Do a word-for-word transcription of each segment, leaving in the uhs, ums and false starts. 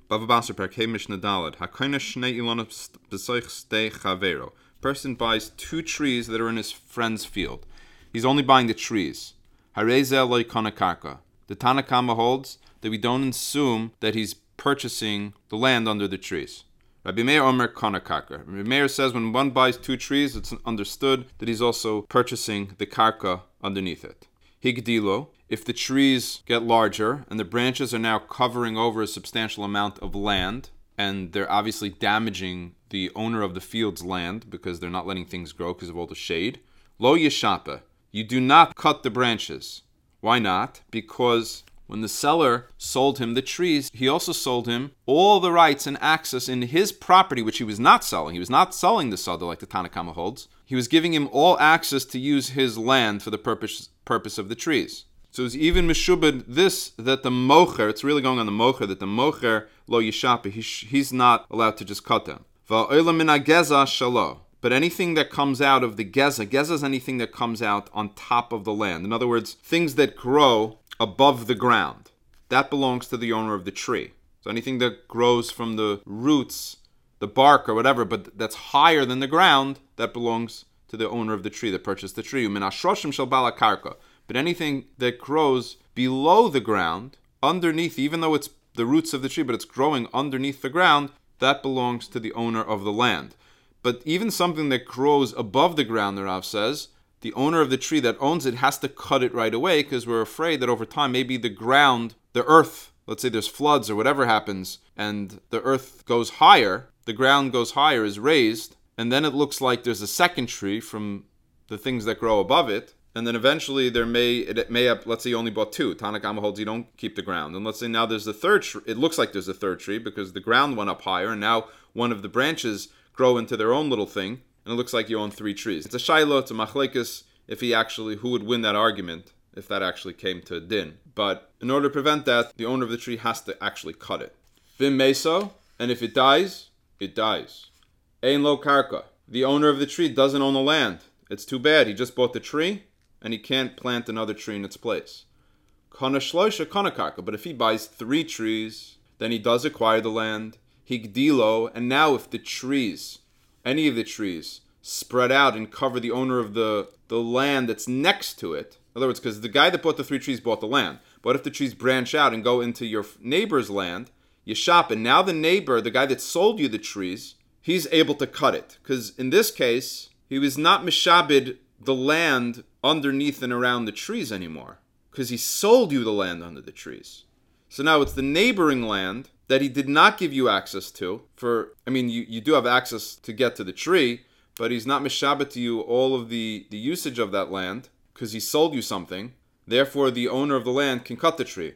Bava Basra Perkei Mishnah Daled. Hakoina Shnei Ilonos B'soich Stei Chavero. Person buys two trees that are in his friend's field. He's only buying the trees. Hareze loy kana karka. The Tana Kama holds that we don't assume that he's purchasing the land under the trees. Rabbi Meir Omer kana karka. Rabbi Meir says when one buys two trees, it's understood that he's also purchasing the karka underneath it. Higdilo, if the trees get larger and the branches are now covering over a substantial amount of land, and they're obviously damaging the owner of the field's land because they're not letting things grow because of all the shade, lo yeshapa, you do not cut the branches. Why not? Because when the seller sold him the trees, he also sold him all the rights and access in his property, which he was not selling. He was not selling the Sada like the Tana Kama holds. He was giving him all access to use his land for the purpose purpose of the trees. So it's even meshubed this, that the mocher, it's really going on the mocher, that the mocher lo yishapa, he sh- he's not allowed to just cut them. Va'oila min hageza shalo. But anything that comes out of the geza, geza is anything that comes out on top of the land. In other words, things that grow above the ground. That belongs to the owner of the tree. So anything that grows from the roots, the bark or whatever, but that's higher than the ground, that belongs to the owner of the tree that purchased the tree. Min hashroshim shel bala karka. But anything that grows below the ground, underneath, even though it's the roots of the tree, but it's growing underneath the ground, that belongs to the owner of the land. But even something that grows above the ground, the Rav says, the owner of the tree that owns it has to cut it right away because we're afraid that over time, maybe the ground, the earth, let's say there's floods or whatever happens, and the earth goes higher, the ground goes higher, is raised, and then it looks like there's a second tree from the things that grow above it, and then eventually there may, it may have, let's say you only bought two. Tana Kama holds you don't keep the ground. And let's say now there's the third tree, it looks like there's a third tree because the ground went up higher, and now one of the branches grow into their own little thing, and it looks like you own three trees. It's a shaila, it's a machlekes, if he actually, who would win that argument, if that actually came to din. But in order to prevent that, the owner of the tree has to actually cut it. Vim meso, and if it dies, it dies. Ein lo karka, the owner of the tree doesn't own the land. It's too bad, he just bought the tree, and he can't plant another tree in its place. Kana shloisha kana karka, but if he buys three trees, then he does acquire the land. Higdilo, and now if the trees, any of the trees, spread out and cover the owner of the, the land that's next to it. In other words, because the guy that bought the three trees bought the land. But if the trees branch out and go into your neighbor's land, you shop, and now the neighbor, the guy that sold you the trees, he's able to cut it. Because in this case, he was not mishabed the land underneath and around the trees anymore. Because he sold you the land under the trees. So now it's the neighboring land that he did not give you access to. For, I mean, you, you do have access to get to the tree, but he's not mishabed to you all of the, the usage of that land, because he sold you something. Therefore, the owner of the land can cut the tree.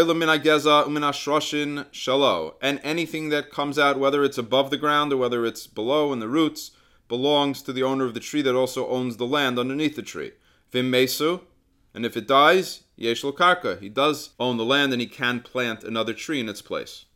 And anything that comes out, whether it's above the ground or whether it's below in the roots, belongs to the owner of the tree that also owns the land underneath the tree. Vim mesu, and if it dies, yesh lo karka. He does own the land and he can plant another tree in its place.